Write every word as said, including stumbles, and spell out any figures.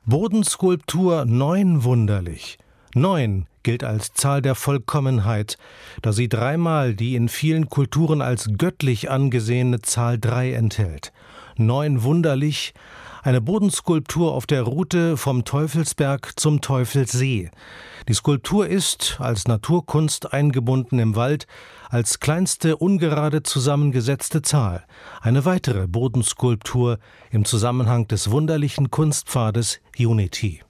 Bodenskulptur neun wunderlich. Neun gilt als Zahl der Vollkommenheit, da sie dreimal die in vielen Kulturen als göttlich angesehene Zahl drei enthält. Neun wunderlich, eine Bodenskulptur auf der Route vom Teufelsberg zum Teufelssee. Die Skulptur ist, als Naturkunst eingebunden im Wald, als kleinste ungerade zusammengesetzte Zahl. Eine weitere Bodenskulptur im Zusammenhang des wunderlichen Kunstpfades Unity.